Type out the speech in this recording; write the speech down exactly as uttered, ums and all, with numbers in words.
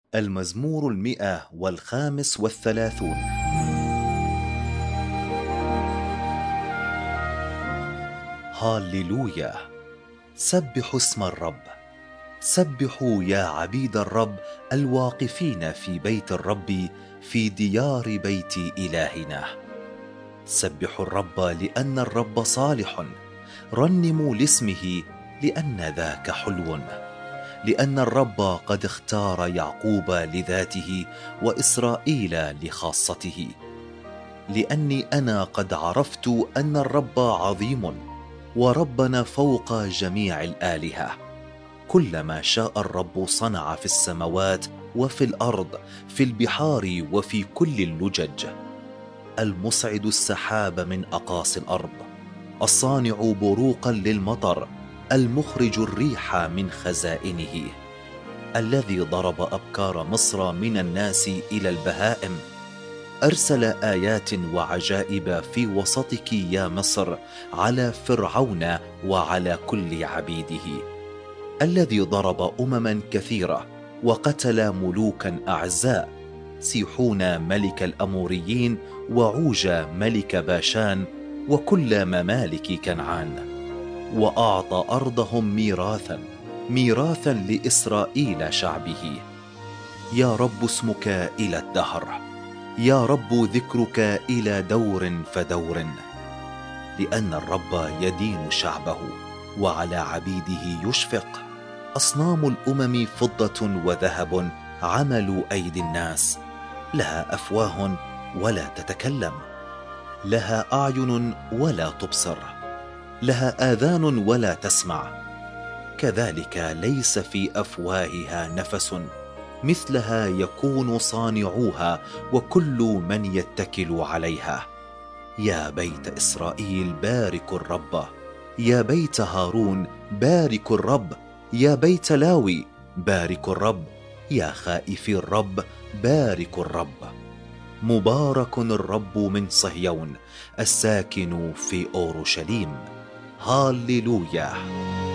المزمور المئة والخامس والثلاثون. هاليلويا. سبحوا اسم الرب. سبحوا يا عبيد الرب الواقفين في بيت الرب في ديار بيت إلهنا. سبحوا الرب لأن الرب صالح، رنموا لاسمه لأن ذاك حلو. لأن الرب قد اختار يعقوب لذاته وإسرائيل لخاصته. لأني أنا قد عرفت أن الرب عظيم، وربنا فوق جميع الآلهة. كل ما شاء الرب صنع في السماوات وفي الأرض، في البحار وفي كل اللجج. المصعد السحاب من أقاصي الأرض، الصانع بروقا للمطر، المخرج الريح من خزائنه. الذي ضرب أبكار مصر من الناس إلى البهائم. أرسل آيات وعجائب في وسطك يا مصر على فرعون وعلى كل عبيده. الذي ضرب أمما كثيرة وقتل ملوكا أعزاء، سيحون ملك الأموريين وعوج ملك باشان وكل ممالك كنعان. وأعطى أرضهم ميراثا ميراثا لإسرائيل شعبه. يا رب اسمك إلى الدهر، يا رب ذكرك إلى دور فدور. لأن الرب يدين شعبه وعلى عبيده يشفق. أصنام الأمم فضة وذهب، عمل أيدي الناس. لها أفواه ولا تتكلم، لها أعين ولا تبصر، لها آذان ولا تسمع. كذلك ليس في أفواهها نفس، مثلها يكون صانعوها وكل من يتكل عليها. يا بيت إسرائيل باركوا الرب، يا بيت هارون باركوا الرب، يا بيت لاوي باركوا الرب، يا خائفي الرب باركوا الرب. مبارك الرب من صهيون، الساكن في أورشليم. هاليلويا.